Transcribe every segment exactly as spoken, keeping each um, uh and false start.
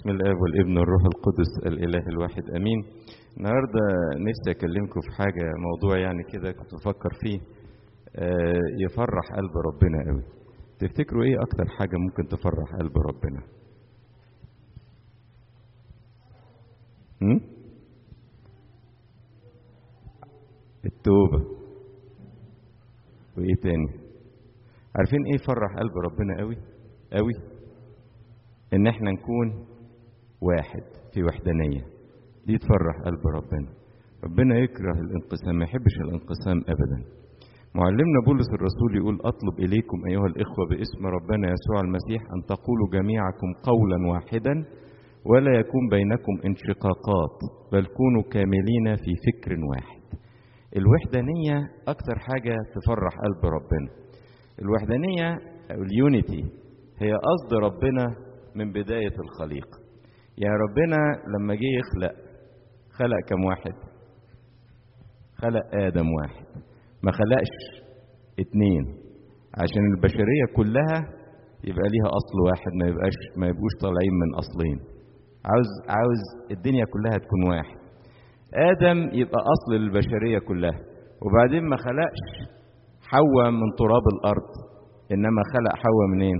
بسم الله والابن والروح القدس الإله الواحد أمين. النهارده نفسي أكلمكم في حاجة، موضوع يعني كده كنت بفكر فيه آه يفرح قلب ربنا قوي. تفتكروا إيه أكتر حاجة ممكن تفرح قلب ربنا؟ هم؟ التوبة. وإيه تاني؟ عارفين إيه يفرح قلب ربنا قوي قوي؟ إن إحنا نكون واحد في وحدانية، دي تفرح قلب ربنا. ربنا يكره الانقسام، ما يحبش الانقسام أبدا. معلمنا بولس الرسول يقول: أطلب إليكم أيها الإخوة باسم ربنا يسوع المسيح أن تقولوا جميعكم قولا واحدا ولا يكون بينكم انشقاقات، بل كونوا كاملين في فكر واحد. الوحدانية أكتر حاجة تفرح قلب ربنا. الوحدانية أو اليونيتي هي قصد ربنا من بداية الخليقة. يعني ربنا لما جه يخلق خلق كم واحد؟ خلق آدم واحد، ما خلقش اتنين، عشان البشرية كلها يبقى ليها أصل واحد، ما يبقاش ما يبقوش طالعين من أصلين. عاوز عاوز الدنيا كلها تكون واحد. آدم يبقى أصل للبشرية كلها، وبعدين ما خلقش حواء من تراب الأرض، إنما خلق حواء منين؟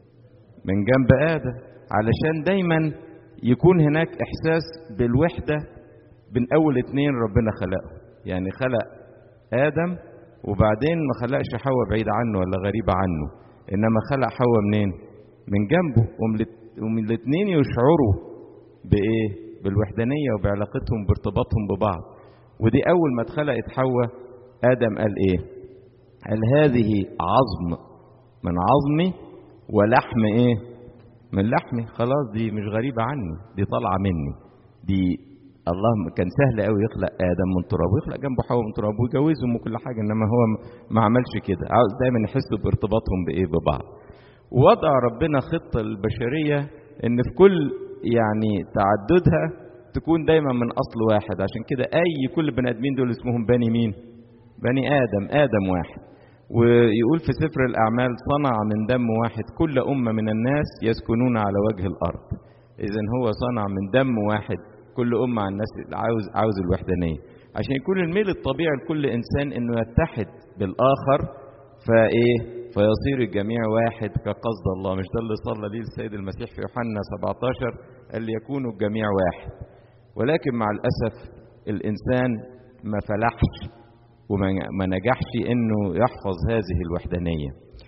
من جنب آدم، علشان دايما يكون هناك إحساس بالوحدة بين أول اتنين ربنا خلقه. يعني خلق آدم وبعدين ما خلقش حواء بعيد عنه ولا غريبة عنه، إنما خلق حواء منين؟ من جنبه، ومن الاتنين يشعروا بإيه؟ بالوحدانية وبعلاقتهم بارتباطهم ببعض. ودي أول ما اتخلقت حواء آدم قال إيه؟ قال: هذه عظم من عظمي ولحم إيه؟ من لحمي. خلاص دي مش غريبة عني، دي طالعة مني. دي الله كان سهل قوي يخلق آدم من تراب ويخلق جنبه حواء من تراب ويجوزهم وكل حاجة، إنما هو ما عملش كده. عاوز دايما يحسوا بارتباطهم بإيه؟ ببعض. ووضع ربنا خطة للبشرية إن في كل يعني تعددها تكون دايما من أصل واحد. عشان كده أي كل بني آدمين دول اسمهم بني مين؟ بني آدم، آدم واحد. ويقول في سفر الأعمال: صنع من دم واحد كل أمة من الناس يسكنون على وجه الأرض. إذن هو صنع من دم واحد كل أمة عن الناس. عاوز عاوز الوحدانية عشان يكون الميل الطبيعي لكل إنسان إنه يتحد بالآخر، فإيه؟ فيصير الجميع واحد كقصد الله. مش ده اللي صلى ليه السيد المسيح في يوحنا سبعتاشر؟ قال: يكونوا الجميع واحد. ولكن مع الأسف الإنسان ما فلحش وما نجحش إنه يحفظ هذه الوحدانية،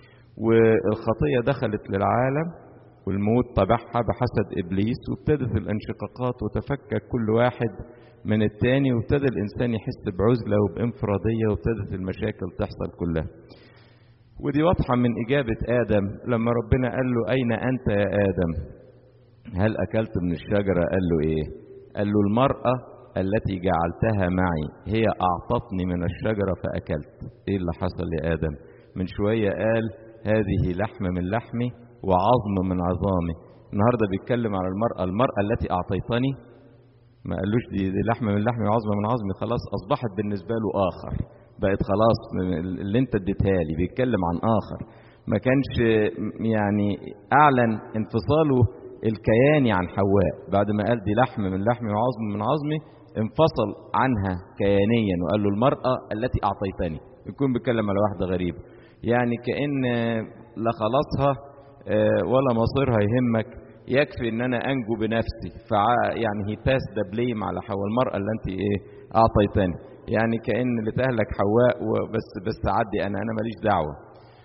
والخطية دخلت للعالم والموت طبعها بحسد إبليس، وابتدت الانشقاقات وتفكك كل واحد من التاني، وابتدى الإنسان يحس بعزلة وبانفرادية، وابتدت المشاكل تحصل كلها. ودي واضحة من إجابة آدم لما ربنا قال له: أين أنت يا آدم؟ هل أكلت من الشجرة؟ قال له إيه؟ قال له: المرأة التي جعلتها معي هي أعطتني من الشجرة فأكلت. إيه اللي حصل يا آدم؟ من شوية قال: هذه لحم من لحمي وعظم من عظامي. النهاردة بيتكلم على المرأة، المرأة التي أعطيتني. ما قالوش دي, دي لحم من لحمي وعظم من عظمي. خلاص أصبحت بالنسبة له آخر، بقت خلاص اللي انت اديتها لي. بيتكلم عن آخر، ما كانش يعني أعلن انفصاله الكياني عن حواء. بعد ما قال دي لحم من لحمي وعظم من عظمي، انفصل عنها كيانيا وقال له: المرأة التي أعطيتني. يكون بيتكلم على واحدة غريبة، يعني كأن لا خلاصها ولا مصيرها يهمك، يكفي ان انا انجو بنفسي. فع يعني هي باس ذا بليم على حواء: المرأة اللي انت ايه اعطيتني. يعني كأن اللي تهلك حواء وبس، بس عدي انا انا ماليش دعوة.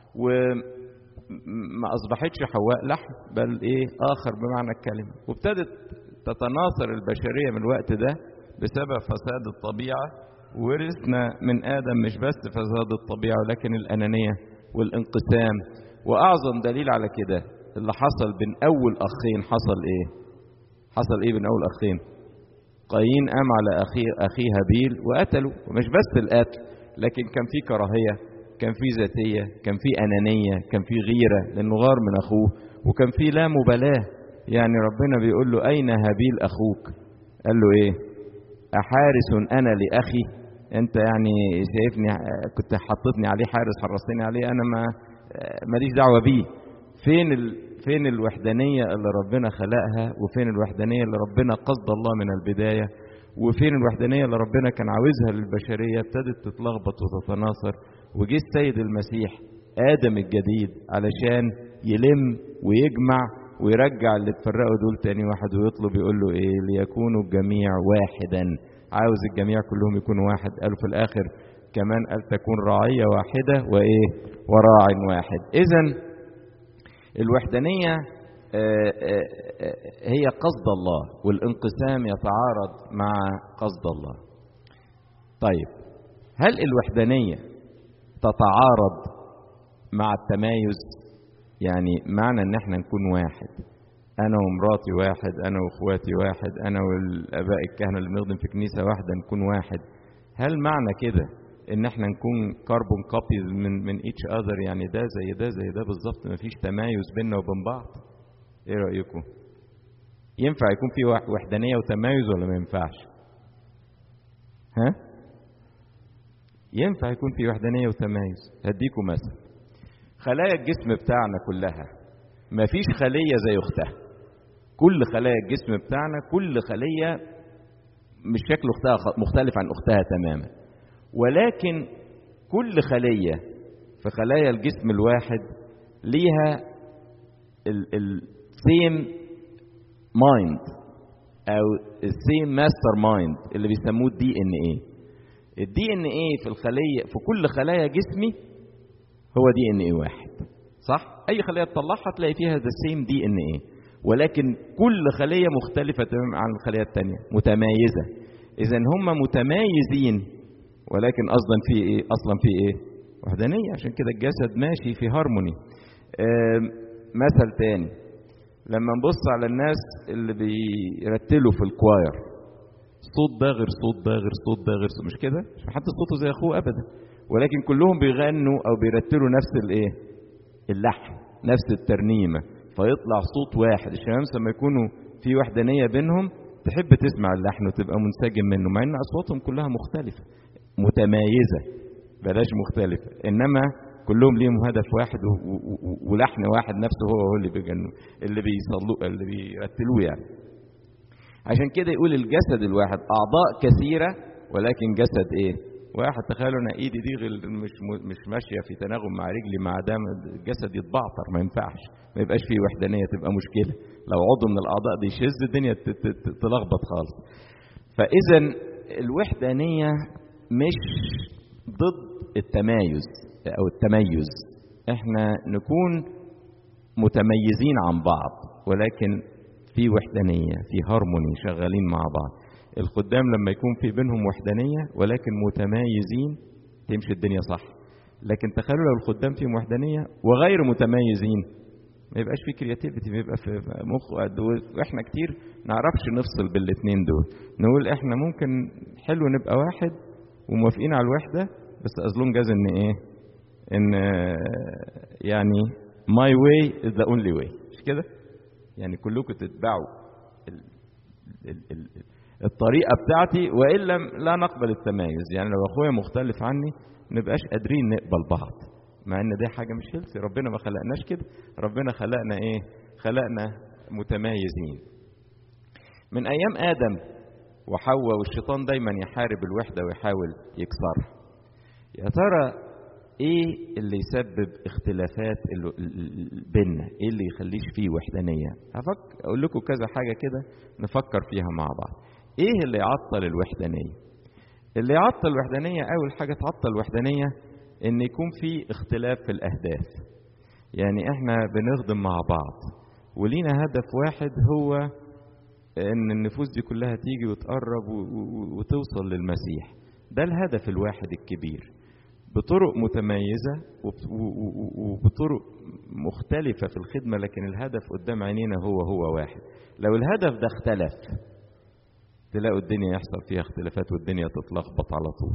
وما اصبحتش حواء لحم، بل ايه؟ اخر بمعنى الكلمة. وابتدت تتناثر البشرية من الوقت ده بسبب فساد الطبيعة. ورثنا من آدم مش بس فساد الطبيعة، ولكن الأنانية والانقسام. وأعظم دليل على كده اللي حصل بين أول أخين. حصل إيه؟ حصل إيه بين أول أخين؟ قايين قام على أخي أخيه هابيل وقتله. ومش بس القتل، لكن كان في كراهية، كان في ذاتية، كان في أنانية، كان في غيرة لأنه غار من أخوه، وكان في لا مبالاة. يعني ربنا بيقول له: أين هابيل أخوك؟ قال له إيه؟ أحارس أنا لأخي؟ أنت يعني شايفني كنت حطتني عليه حارس، حرصتني عليه، أنا ما ماليش دعوة بيه. فين ال... فين الوحدانية اللي ربنا خلقها، وفين الوحدانية اللي ربنا قصد الله من البداية، وفين الوحدانية اللي ربنا كان عاوزها للبشرية. ابتدت تتلخبط وتتناثر، وجه السيد المسيح آدم الجديد علشان يلم ويجمع ويرجع اللي اتفرقوا دول تاني واحد، ويطلب يقول له ايه؟ ليكونوا الجميع واحدا. عاوز الجميع كلهم يكونوا واحد. قالوا في الاخر كمان قال تكون رعية واحدة وايه؟ وراع واحد. اذا الوحدانية هي قصد الله، والانقسام يتعارض مع قصد الله. طيب هل الوحدانية تتعارض مع التمايز؟ يعني معنى ان احنا نكون واحد، انا ومراتي واحد، انا واخواتي واحد، انا والاباء الكهنة اللي بنخدم في كنيسة واحدة نكون واحد، هل معنى كده ان احنا نكون كاربون كوبيز من من ايتش اذر؟ يعني ده زي ده زي ده بالظبط، مفيش تمايز بيننا وبين بعض. ايه رايكم؟ ينفع يكون في وحدانيه وتمايز ولا ما ينفعش؟ ها؟ ينفع يكون في وحدانيه وتمايز. هديكم مثل. خلايا الجسم بتاعنا كلها مفيش خليه زي اختها. كل خلايا الجسم بتاعنا كل خليه مش شكل اختها مختلف عن اختها تماما، ولكن كل خلية في خلايا الجسم الواحد ليها السيم مايند او السيم ماستر مايند اللي بيسموه الدي ان ايه. الدي ان ايه في الخلية في كل خلايا جسمي هو دي ان ايه واحد، صح؟ اي خلية تطلعها تلاقي فيها ذا سيم دي ان ايه، ولكن كل خلية مختلفة تماما عن الخلية التانية، متمايزة. اذا هم متمايزين، ولكن اصلا في ايه؟ اصلا في ايه؟ وحدانيه. عشان كده الجسد ماشي في هارموني. مثل تاني، لما نبص على الناس اللي بيرتلوا في الكواير، صوت ده غير صوت ده غير صوت ده غير صوت، مش كده؟ مش حد صوته زي اخوه ابدا، ولكن كلهم بيغنوا او بيرتلوا نفس الايه؟ اللحن، نفس الترنيمه، فيطلع صوت واحد. الشمس لما يكونوا في وحدانيه بينهم تحب تسمع اللحن وتبقى منسجم منه، مع ان اصواتهم كلها مختلفه متمايزة، بلاش مختلفة، إنما كلهم ليهم هدف واحد ولحن واحد نفسه هو هو اللي بيجنوا اللي بيصلوا اللي بيرتلوه يعني. عشان كده يقول الجسد الواحد أعضاء كثيرة ولكن جسد إيه؟ واحد. تخيلوا أنا إيدي دي مش مش ماشية في تناغم مع رجلي، مع دم الجسد يتبعتر، ما ينفعش، ما يبقاش فيه وحدانية، تبقى مشكلة. لو عضو من الأعضاء دي يشذ الدنيا تلخبط خالص. فإذا الوحدانية مش ضد التمايز او التميز، احنا نكون متميزين عن بعض ولكن في وحدانية، في هارموني، شغالين مع بعض. الخدام لما يكون في بينهم وحدانية ولكن متميزين تمشي الدنيا صح. لكن تخيلوا لو الخدام فيهم وحدانية وغير متميزين، ما يبقاش في كرياتيفيتي، ما يبقى في مخ. واحنا كتير نعرفش نفصل بالاثنين دول، نقول احنا ممكن حلو نبقى واحد وموافقين على الوحدة، بس أظلم جاز إن إيه؟ إن يعني my way is the only way، مش كده؟ يعني كلكم تتبعوا ال ال ال الطريقة بتاعتي، وإلا لا نقبل التمايز. يعني لو أخويا مختلف عني نبقاش قادرين نقبل بعض، مع إن دي حاجة مش هيلثي. ربنا ما خلقناش كده، ربنا خلقنا إيه؟ خلقنا متمايزين. من أيام آدم وحواء والشيطان دايما يحارب الوحدة ويحاول يكسرها. يا ترى ايه اللي يسبب اختلافات بيننا؟ ايه اللي يخليش فيه وحدانية؟ هفكر اقول لكم كذا حاجة كده نفكر فيها مع بعض. ايه اللي يعطل الوحدانية؟ اللي يعطل الوحدانية، اول حاجة تعطل الوحدانية ان يكون في اختلاف في الاهداف. يعني احنا بنخدم مع بعض ولينا هدف واحد، هو ان النفوس دي كلها تيجي وتقرب وتوصل للمسيح. ده الهدف الواحد الكبير، بطرق متميزة وبطرق مختلفة في الخدمة، لكن الهدف قدام عينينا هو هو واحد. لو الهدف ده اختلف تلاقوا الدنيا يحصل فيها اختلافات والدنيا تتلخبط على طول.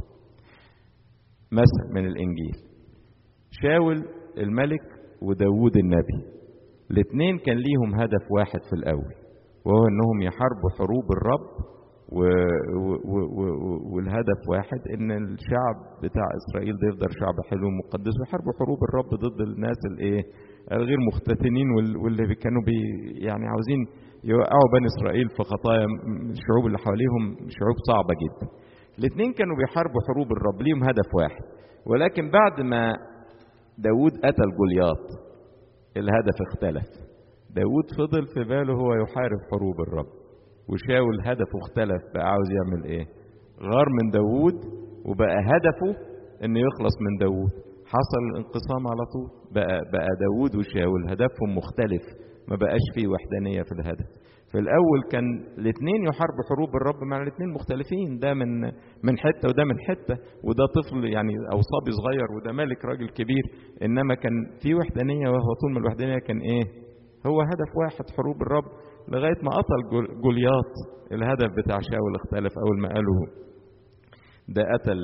مثل من الإنجيل، شاول الملك وداود النبي، الاثنين كان ليهم هدف واحد في الأول، وهو انهم يحاربوا حروب الرب، و... و... و... والهدف واحد ان الشعب بتاع اسرائيل ده يفضل شعب حلو ومقدس، ويحاربوا حروب الرب ضد الناس الايه الغير مختتنين واللي كانوا بي يعني عاوزين يوقعوا بني إسرائيل في خطايا الشعوب اللي حواليهم، شعوب صعبة جدا. الاثنين كانوا بيحاربوا حروب الرب، ليهم هدف واحد. ولكن بعد ما داود قتل جولياط الهدف اختلف. داود فضل في باله هو يحارب حروب الرب، وشاول هدفه اختلف، بقى عاوز يعمل ايه؟ غار من داود وبقى هدفه انه يخلص من داود. حصل الانقسام على طول، بقى بقى داود وشاول هدفهم مختلف، ما بقاش فيه وحدانية في الهدف. في الاول كان الاثنين يحاربوا حروب الرب مع الاثنين مختلفين، ده من من حته وده من حته، وده طفل يعني او صبي صغير وده ملك راجل كبير، انما كان في وحدانيه. وهو طول ما الوحدانيه كان ايه؟ هو هدف واحد، حروب الرب، لغايه ما قتل جولياط. الهدف بتاع شاول اختلف اول ما قالوا ده قتل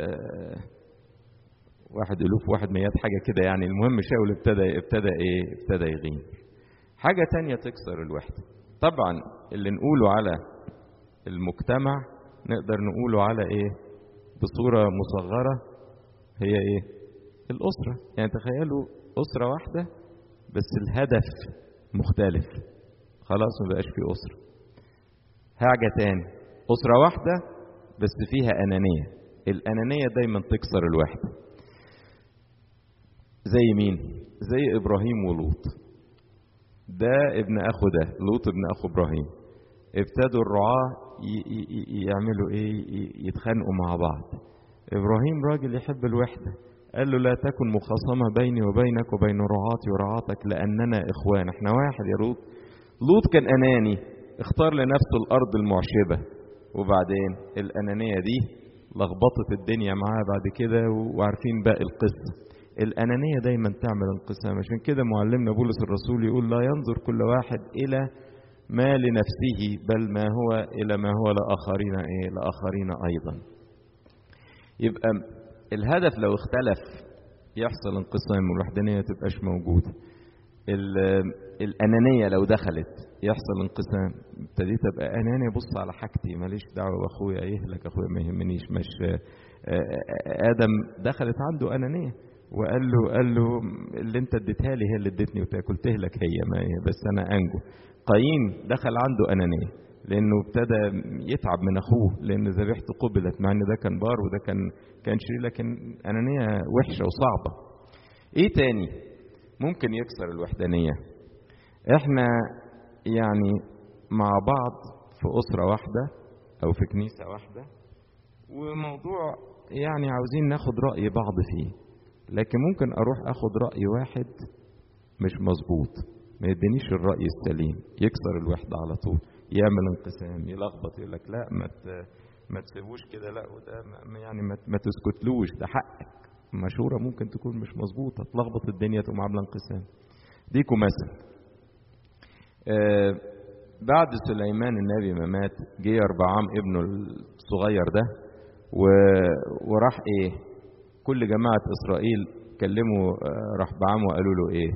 واحد الوف واحد ميات حاجه كده يعني. المهم شاول ابتدى ابتدى ايه؟ ابتدى يغير. حاجه تانية تكسر الوحده. طبعا اللي نقوله على المجتمع نقدر نقوله على ايه بصورة مصغرة، هي ايه؟ الأسرة. يعني تخيلوا أسرة واحدة بس الهدف مختلف، خلاص ما بقاش في أسرة. حاجة تاني، أسرة واحدة بس فيها أنانية. الأنانية دايما تكسر الوحدة. زي مين؟ زي إبراهيم ولوط. ده ابن اخو ده، لوط ابن اخو ابراهيم. ابتدوا الرعاة يعملوا ايه؟ يتخانقوا مع بعض. ابراهيم راجل يحب الوحدة، قال له لا تكن مخاصمة بيني وبينك وبين رعاتي ورعاتك لاننا اخوان، احنا واحد يا لوط. لوط كان اناني، اختار لنفسه الارض المعشبة، وبعدين الانانية دي لخبطت الدنيا معاه بعد كده، وعارفين باقي القصة. الأنانية دايما تعمل انقسام. عشان كده معلمنا بولس الرسول يقول لا ينظر كل واحد إلى ما لنفسه بل ما هو إلى ما هو لآخرين إيه؟ لآخرين أيضا. يبقى الهدف لو اختلف يحصل انقسام والوحدانية تبقاش موجودة. الأنانية لو دخلت يحصل انقسام. ابتديت أبقى أناني، بص على حاجتي، ماليش دعوة بأخويا، يهلك أخويا ما يهمنيش. مش آدم دخلت عنده أنانية وقال له قال له اللي انت اديتها لي هي اللي ادتني وتاكل، تهلك هي ما هي بس انا انجو. قايين دخل عنده انانيه لانه ابتدى يتعب من اخوه، لان ذبيحته قبلت مع ان ده كان بار وده كان كان شرير، لكن انانيه وحشه وصعبه. ايه تاني ممكن يكسر الوحدانيه؟ احنا يعني مع بعض في اسره واحده او في كنيسه واحده، وموضوع يعني عاوزين ناخد راي بعض فيه، لكن ممكن اروح اخد رأي واحد مش مظبوط ما يدينيش الرأي السليم، يكسر الوحدة على طول، يعمل انقسام، يلخبط، يقول لك لا ما ما تسيبوش كده، لا وده يعني ما تسكتلوش، ده حقك. مشورة ممكن تكون مش مظبوطة تلخبط الدنيا، تقوم عاملة انقسام. ديكوا مثل آه بعد سليمان النبي ما مات، جه يربعام ابنه الصغير ده وراح ايه؟ كل جماعة إسرائيل كلموا رحبعام وقالوا له إيه؟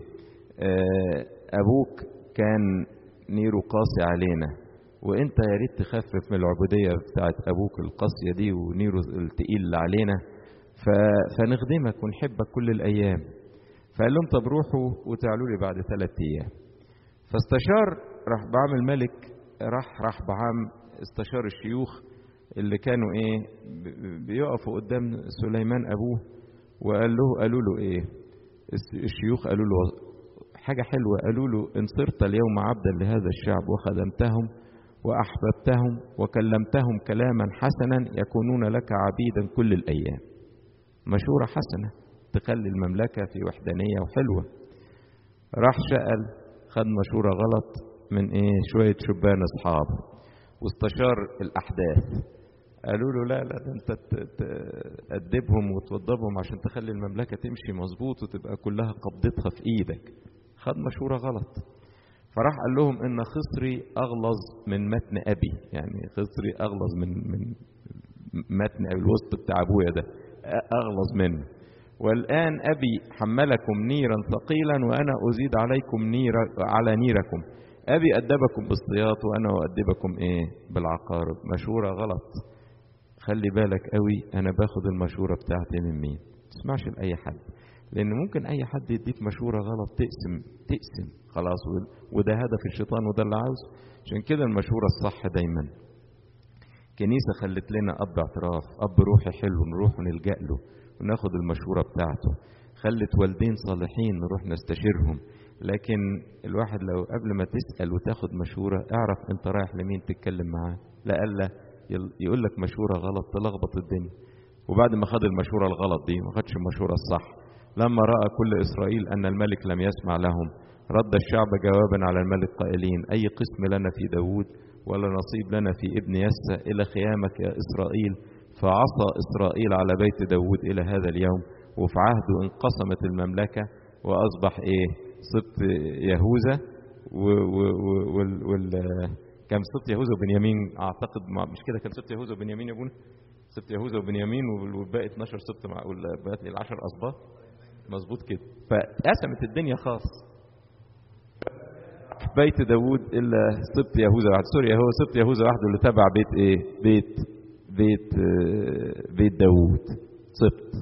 أبوك كان نيره قاسي علينا، وإنت يا ريت تخفف من العبودية بتاعت أبوك القاسية دي ونيره التقيل اللي علينا، فنخدمك ونحبك كل الأيام. فقال لهم طب روحوا وتعالوا لي بعد ثلاث أيام. فاستشار رحبعام الملك، راح رحبعام استشار الشيوخ اللي كانوا ايه بيقفوا قدام سليمان ابوه، وقال له قالوا له ايه الشيوخ؟ قالوا له حاجه حلوه، قالوا له ان صرت اليوم عبدا لهذا الشعب وخدمتهم واحببتهم وكلمتهم كلاما حسنا يكونون لك عبيدا كل الايام. مشوره حسنه تخلي المملكه في وحدانيه وحلوه. راح شقل خد مشوره غلط من ايه شويه شبان اصحابه، واستشار الاحداث، قالوا له لا لا ده انت تأدبهم وتوضبهم عشان تخلي المملكة تمشي مظبوط وتبقى كلها قبضتها في ايدك. خد مشورة غلط. فراح قال لهم ان خصري اغلظ من متن ابي، يعني خصري اغلظ من من متن ابي، الوسط بتاع ابويا ده اغلظ منه. والان ابي حملكم نيرا ثقيلا وانا ازيد عليكم نيرا على نيركم. ابي ادبكم بالصياط وانا اؤدبكم ايه بالعقارب. مشورة غلط. خلي بالك قوي، انا باخد المشورة بتاعتي من مين؟ ما تسمعش لأي حد. لأن ممكن أي حد يديك مشورة غلط تقسم تقسم خلاص، وده هدف الشيطان وده اللي عاوز. عشان كده المشورة الصح دايما. كنيسة خلت لنا أب اعتراف، أب روحي حلو نروح ونلجأ له وناخد المشورة بتاعته. خلت والدين صالحين نروح نستشيرهم. لكن الواحد لو قبل ما تسأل وتاخد مشورة اعرف انت رايح لمين تتكلم معاه، لألا يقول لك مشورة غلط تلخبط الدنيا. وبعد ما خد المشورة الغلط دي ما خدش المشورة الصح، لما رأى كل إسرائيل أن الملك لم يسمع لهم رد الشعب جوابا على الملك قائلين: أي قسم لنا في داود ولا نصيب لنا في ابن يسى إلى خيامك يا إسرائيل. فعصى إسرائيل على بيت داود إلى هذا اليوم، وفي عهده انقسمت المملكة وأصبح إيه؟ سبط يهوذا و وال وال كان سبط يهوذا وبنيامين أعتقد، مش كده؟ كان سبط يهوذا وبنيامين يا ابونا، سبط يهوذا وبنيامين والباقي اتناشر سبط مع والباقي العشر أسباط، مظبوط كده. فقسمت الدنيا خاص. بيت داود إلا سبط يهوذا واحد، سوري هو سبط يهوذا وحده اللي تبع بيت إيه؟ بيت بيت بيت داود سبط.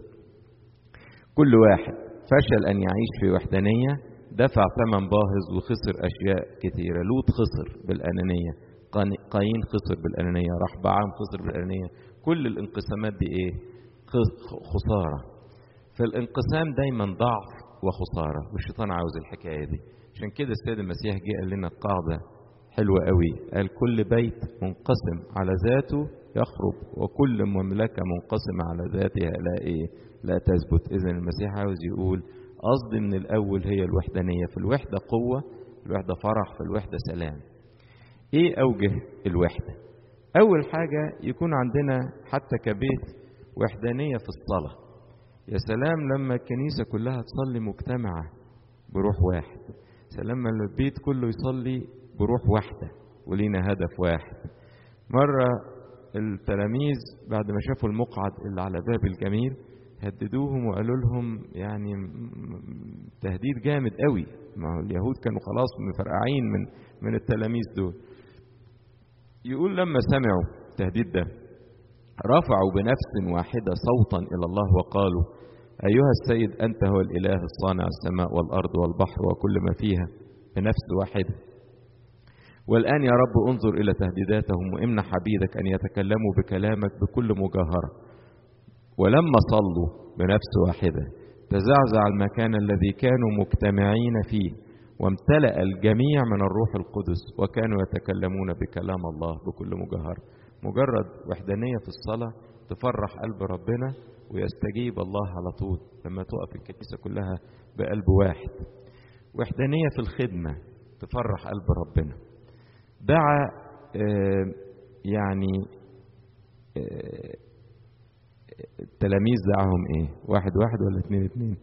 كل واحد فشل أن يعيش في وحدانية، دفع ثمن باهظ وخسر أشياء كثيرة. لوط خسر بالأنانية، قايين خسر بالأنانية، رحبعام خسر بالأنانية. كل الانقسامات دي إيه؟ خسارة. فالانقسام دايما ضعف وخسارة، والشيطان عاوز الحكاية دي. عشان كده السيد المسيح جه قال لنا قاعدة حلوة قوي، قال: كل بيت منقسم على ذاته يخرب، وكل مملكة منقسمة على ذاتها لا إيه؟ لا تثبت. إذن المسيح عاوز يقول قصدي من الأول هي الوحدانية. في الوحدة قوة، في الوحدة فرح، في الوحدة سلام. إيه أوجه الوحدة؟ أول حاجة يكون عندنا حتى كبيت وحدانية في الصلاة. يا سلام لما الكنيسة كلها تصلي مجتمعة بروح واحد، سلام لما البيت كله يصلي بروح واحدة ولينا هدف واحد. مرة التلاميذ بعد ما شافوا المقعد اللي على باب الجميل هددوهم وقالوا لهم يعني تهديد جامد قوي، ما هو اليهود كانوا خلاص مفرقعين من من التلاميذ دول. يقول لما سمعوا التهديد ده رفعوا بنفس واحدة صوتا إلى الله وقالوا: أيها السيد أنت هو الإله الصانع السماء والأرض والبحر وكل ما فيها بنفس واحدة. والآن يا رب انظر إلى تهديداتهم وامنح عبيدك أن يتكلموا بكلامك بكل مجاهرة. ولما صلوا بنفس واحدة تزعزع المكان الذي كانوا مجتمعين فيه، وامتلأ الجميع من الروح القدس، وكانوا يتكلمون بكلام الله بكل مجاهرة. مجرد وحدانية في الصلاة تفرح قلب ربنا ويستجيب الله على طول لما تقف الكنيسة كلها بقلب واحد. وحدانية في الخدمة تفرح قلب ربنا. دعا آه يعني آه التلاميذ دعاهم ايه؟ واحد واحد ولا اتنين اتنين؟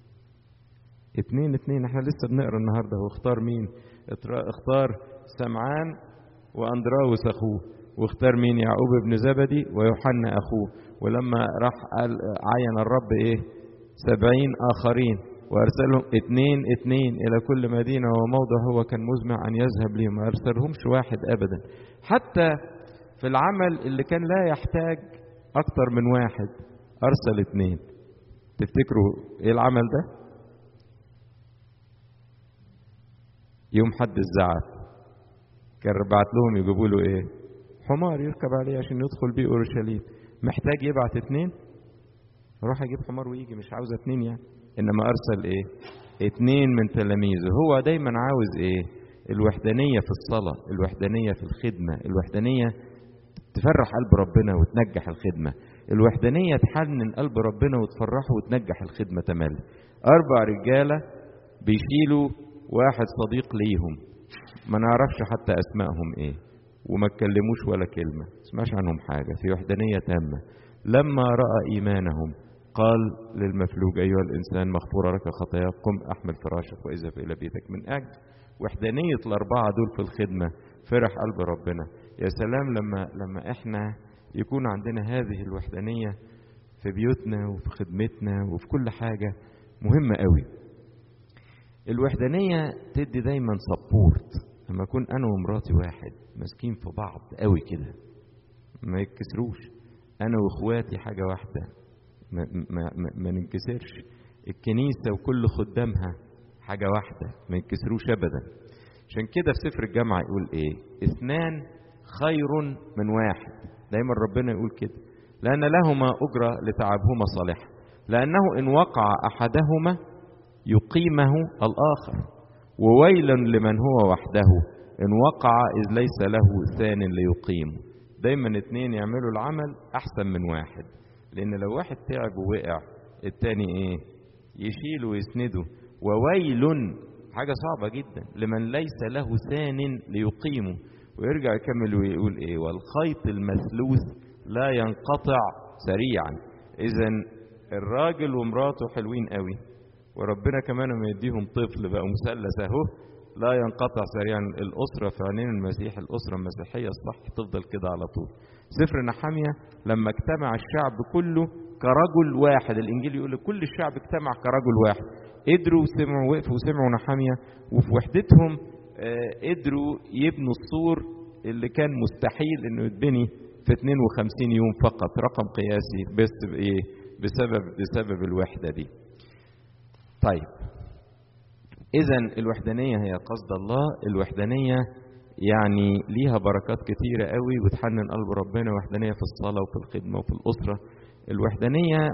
اتنين اتنين. احنا لسه بنقرا النهارده. واختار مين؟ اختار سمعان واندراوس اخوه، واختار مين؟ يعقوب ابن زبدي ويوحنا اخوه. ولما راح قال عين الرب ايه؟ سبعين اخرين وارسلهم اتنين اتنين الى كل مدينه وموضع هو كان مزمع ان يذهب لهم، ما ارسلهمش واحد ابدا. حتى في العمل اللي كان لا يحتاج اكتر من واحد ارسل اتنين. تفتكروا ايه العمل ده؟ يوم حد الزعف كان بعت لهم يجيبوا له ايه؟ حمار يركب عليه عشان يدخل بيه اورشليم. محتاج يبعت اتنين؟ روح اجيب حمار ويجي، مش عاوز اتنين يعني. انما ارسل ايه؟ اتنين من تلاميذه. هو دايما عاوز ايه؟ الوحدانية في الصلاة، الوحدانية في الخدمة، الوحدانية تفرح قلب ربنا وتنجح الخدمة، الوحدانية تحنن قلب ربنا وتفرحه وتنجح الخدمة تملي. أربع رجالة بيشيلوا واحد صديق ليهم ما نعرفش حتى أسمائهم إيه وما اتكلموش ولا كلمة، ما سمعش عنهم حاجة، في وحدانية تامة. لما رأى إيمانهم قال للمفلوج: أيها الإنسان مغفورة لك خطاياك، قم أحمل فراشك وإذهب إلى بيتك. من أجل وحدانية الأربعة دول في الخدمة فرح قلب ربنا. يا سلام لما لما إحنا يكون عندنا هذه الوحدانية في بيوتنا وفي خدمتنا وفي كل حاجة مهمة قوي. الوحدانية تدي دايما سبورت. لما أكون أنا ومراتي واحد ماسكين في بعض قوي كده ما يتكسروش، أنا وإخواتي حاجة واحدة ما, ما, ما, ما ننكسرش. الكنيسة وكل خدامها حاجة واحدة، ما ينكسروش أبدا. عشان كده في سفر الجامعة يقول إيه؟ اثنان خير من واحد. دايما ربنا يقول كده، لأن لهما أجرة لتعبهما صالحة، لأنه إن وقع أحدهما يقيمه الآخر، وويل لمن هو وحده إن وقع إذ ليس له ثان ليقيمه. دايما اتنين يعملوا العمل أحسن من واحد، لأن لو واحد تعب ووقع التاني إيه؟ يشيله ويسنده. وويل، حاجة صعبة جدا، لمن ليس له ثان ليقيمه. ويرجع يكمل ويقول إيه؟ والخيط المثلوث لا ينقطع سريعا. إذن الراجل ومراته حلوين قوي، وربنا كمان ما يديهم طفل بقى مثلث اهو لا ينقطع سريعا. الأسرة في عينين المسيح، الأسرة المسيحية الصح تفضل كده على طول. سفر نحمية لما اجتمع الشعب كله كرجل واحد، الإنجيل يقول كل الشعب اجتمع كرجل واحد، قدروا وسمعوا، وقفوا وسمعوا نحمية، وفي وحدتهم آه قدروا يبنوا السور اللي كان مستحيل انه يتبني في اثنين وخمسين يوم فقط، رقم قياسي بس بايه؟ بسبب بسبب الوحدة دي. طيب، إذن الوحدانية هي قصد الله. الوحدانية يعني ليها بركات كتيرة قوي وتحنن قلب ربنا. وحدانية في الصلاة وفي الخدمة وفي الأسرة. الوحدانية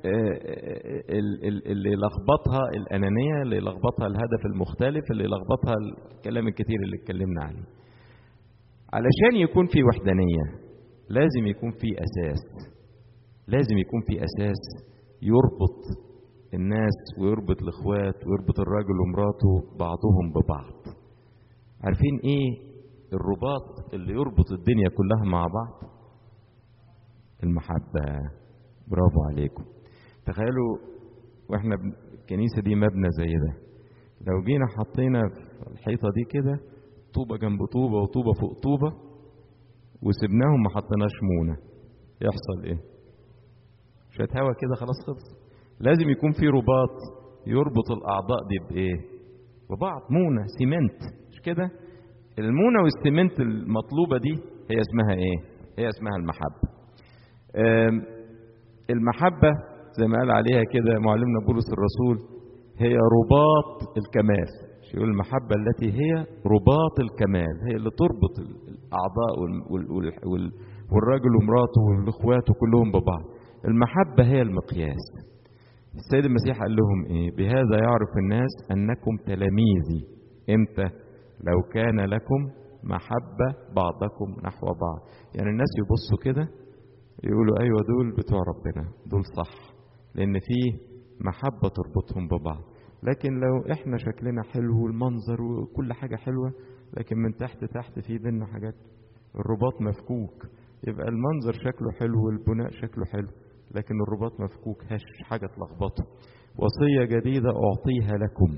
اللي لخبطها الأنانية، اللي لخبطها الهدف المختلف، اللي لخبطها الكلام الكتير اللي اتكلمنا عليه. علشان يكون في وحدانية لازم يكون في أساس، لازم يكون في أساس يربط الناس ويربط الإخوات ويربط الراجل ومراته بعضهم ببعض. عارفين إيه الرباط اللي يربط الدنيا كلها مع بعض؟ المحبة. برافو عليكم. تخيلوا واحنا الكنيسة دي مبنى زي ده، لو جينا حطينا في الحيطة دي كده طوبة جنب طوبة وطوبة فوق طوبة وسبناهم ما حطيناش مونة، يحصل ايه؟ شوية هوا كده خلاص خلص. لازم يكون في رباط يربط الأعضاء دي بإيه؟ ببعض. مونة، سيمنت، مش كده؟ المونة والسيمنت المطلوبة دي هي اسمها ايه؟ هي اسمها المحبة. المحبة زي ما قال عليها كده معلمنا بولس الرسول هي رباط الكمال. يقول المحبة التي هي رباط الكمال، هي اللي تربط الأعضاء والراجل ومراته والإخوات كلهم ببعض. المحبة هي المقياس. السيد المسيح قال لهم ايه؟ بهذا يعرف الناس أنكم تلاميذي. امتى؟ لو كان لكم محبة بعضكم نحو بعض. يعني الناس يبصوا كده يقولوا ايوه دول بتوع ربنا، دول صح، لان فيه محبة تربطهم ببعض. لكن لو احنا شكلنا حلو والمنظر وكل حاجة حلوة، لكن من تحت تحت في بيننا حاجات، الرباط مفكوك، يبقى المنظر شكله حلو والبناء شكله حلو، لكن الرباط مفكوك، هش حاجة تلخبطه. وصية جديدة أعطيها لكم،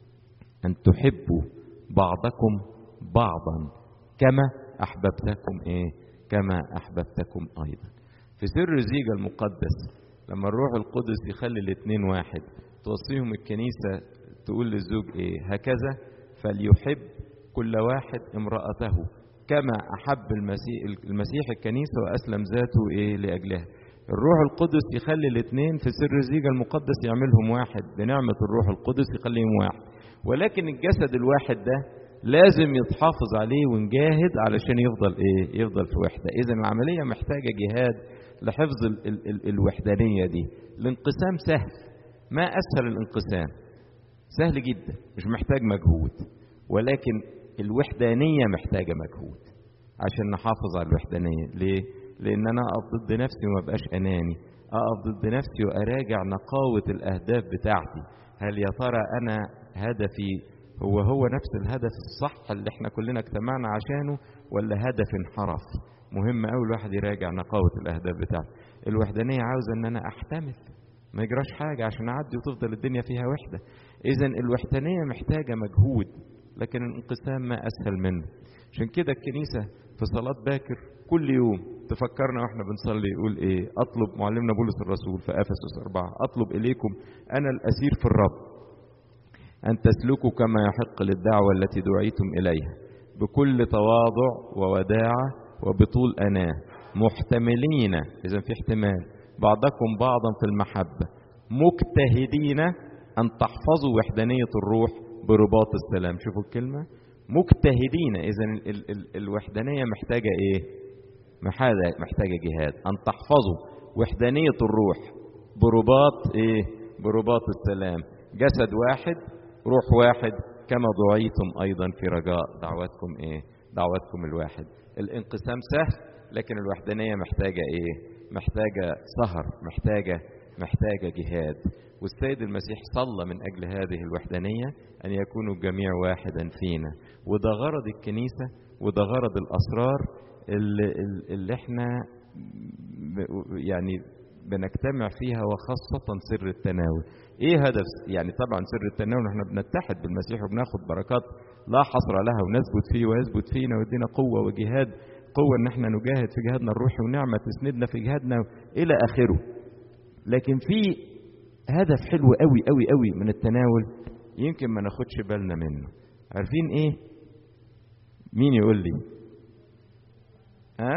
أن تحبوا بعضكم بعضا كما أحببتكم إيه؟ كما أحببتكم أيضا. في سر الزيجة المقدس لما الروح القدس يخلي الاثنين واحد، توصيهم الكنيسة تقول للزوج إيه؟ هكذا فليحب كل واحد امرأته كما أحب المسيح, المسيح الكنيسة وأسلم ذاته إيه؟ لأجلها. الروح القدس يخلي الاثنين في سر الزيجة المقدس يعملهم واحد، بنعمة الروح القدس يخليهم واحد. ولكن الجسد الواحد ده لازم يتحافظ عليه ونجاهد علشان يفضل ايه؟ يفضل في وحدة. اذا العملية محتاجة جهاد لحفظ ال ال ال الوحدانية دي. الانقسام سهل، ما اسهل الانقسام، سهل جدا، مش محتاج مجهود. ولكن الوحدانية محتاجة مجهود عشان نحافظ على الوحدانية. ليه؟ لان انا اقف ضد نفسي وما بقاش اناني، اقف ضد نفسي واراجع نقاوة الاهداف بتاعتي. هل يا ترى انا هدفي هو هو نفس الهدف الصح اللي احنا كلنا اجتمعنا عشانه، ولا هدف انحرف؟ مهم قوي الواحد يراجع نقاوة الاهداف بتاعته. الوحدانية عاوزة ان انا احتمل، ما يجراش حاجة عشان اعدي وتفضل الدنيا فيها وحدة. اذا الوحدانية محتاجة مجهود، لكن الانقسام ما اسهل منه. عشان كده الكنيسة في صلاة باكر كل يوم تفكرنا واحنا بنصلي يقول ايه؟ اطلب، معلمنا بولس الرسول في افسس أربعة، اطلب اليكم انا الاسير في الرب أن تسلكوا كما يحق للدعوة التي دعيتم إليها بكل تواضع ووداعة وبطول أناة، محتملين، إذا في احتمال، بعضكم بعضا في المحبة، مجتهدين أن تحفظوا وحدانية الروح برباط السلام. شوفوا الكلمة مجتهدين. إذن ال ال ال الوحدانية محتاجة إيه؟ محتاجة جهاد. أن تحفظوا وحدانية الروح برباط إيه؟ برباط السلام. جسد واحد روح واحد كما دعيتم أيضا في رجاء دعوتكم إيه؟ دعوتكم الواحد. الانقسام سهل، لكن الوحدانية محتاجة إيه؟ محتاجة سهر، محتاجة محتاجة جهاد. والسيد المسيح صلى من أجل هذه الوحدانية أن يكونوا الجميع واحدا فينا. وده غرض الكنيسة، وده غرض الأسرار اللي, اللي احنا يعني بنجتمع فيها، وخاصة سر التناول. ايه هدف يعني؟ طبعا سر التناول احنا بنتحد بالمسيح وبناخد بركات لا حصر لها، ونثبت فيه ويثبت فينا ويدينا قوة وجهاد، قوة ان احنا نجاهد في جهادنا الروحي، ونعمة تسندنا في جهادنا الى اخره. لكن في هدف حلو قوي قوي قوي من التناول يمكن ما ناخدش بالنا منه. عارفين ايه؟ مين يقول لي؟ ها؟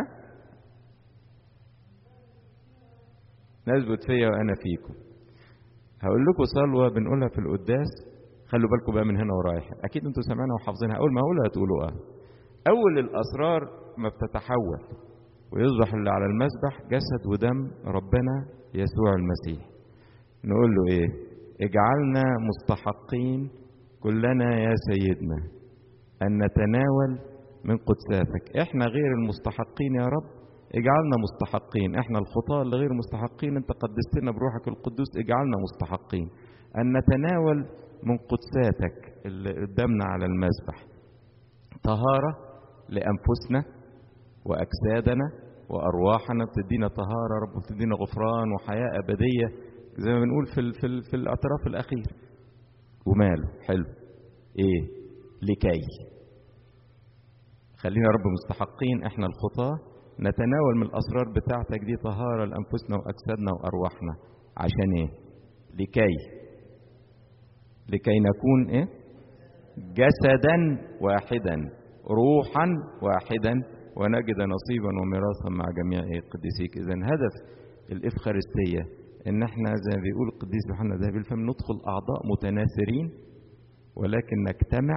نثبت فيا وانا فيكم. هقول لكم صلوة بنقولها في القداس، خلوا بالكم بقى من هنا ورايح، اكيد انتوا سامعينها وحافظينها، اول ما اقولها تقولوا اه. اول الاسرار ما بتتحول ويصبح اللي على المذبح جسد ودم ربنا يسوع المسيح، نقول له ايه؟ اجعلنا مستحقين كلنا يا سيدنا ان نتناول من قدساتك. احنا غير المستحقين يا رب، اجعلنا مستحقين. احنا الخطاة اللي غير مستحقين، انت قدستنا بروحك القدوس، اجعلنا مستحقين ان نتناول من قدساتك اللي قدامنا على المذبح. طهارة لانفسنا واجسادنا وارواحنا، بتدينا طهارة رب، بتدينا غفران وحياة ابدية زي ما بنقول في ال في, ال في الاعتراف الاخير. وماله حلو ايه؟ لكي خلينا رب مستحقين احنا الخطاة نتناول من الاسرار بتاعتك دي، طهارة لانفسنا واجسادنا وارواحنا. عشان ايه؟ لكي لكي نكون ايه؟ جسدا واحدا روحا واحدا ونجد نصيبا وميراثا مع جميع ايه؟ قديسيك. اذا هدف الافخارستية ان احنا زي ما بيقول القديس يوحنا ذهبي الفم ندخل اعضاء متناثرين، ولكن نجتمع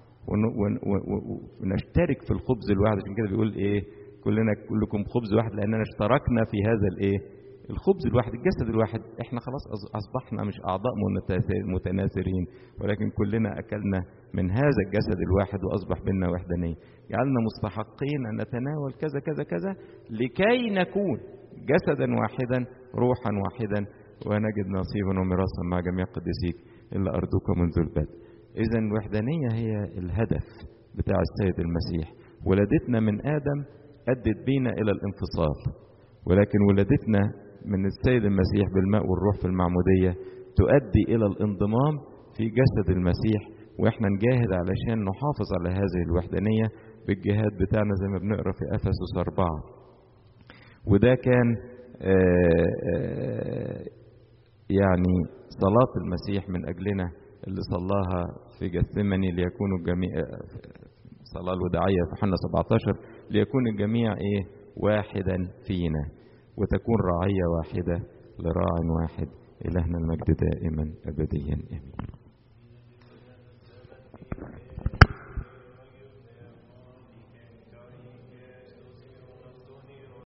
ونشترك في الخبز الواحد. عشان كده بيقول ايه؟ كلنا كلكم خبز واحد لاننا اشتركنا في هذا الايه؟ الخبز الواحد، الجسد الواحد. احنا خلاص اصبحنا مش اعضاء متناثرين، ولكن كلنا اكلنا من هذا الجسد الواحد واصبح بيننا وحدانيه. جعلنا مستحقين ان نتناول كذا كذا كذا لكي نكون جسدا واحدا روحا واحدا ونجد نصيبا وميراثا مع جميع قديسيك الا ارجوك منذ البدء. اذا الوحدانيه هي الهدف بتاع السيد المسيح. ولادتنا من ادم ادت بينا الى الانفصال، ولكن ولادتنا من السيد المسيح بالماء والروح في المعموديه تؤدي الى الانضمام في جسد المسيح. واحنا نجاهد علشان نحافظ على هذه الوحدانيه بالجهاد بتاعنا زي ما بنقرا في افسس أربعة. وده كان آآ آآ يعني صلاة المسيح من أجلنا اللي صلاها في جثمني، ليكونوا الجميع، صلاة الوداعية في يوحنا سبعتاشر، ليكون الجميع إيه؟ واحدا فينا، وتكون رعية واحدة لراع واحد. إلهنا المجد دائما أبديا آمين.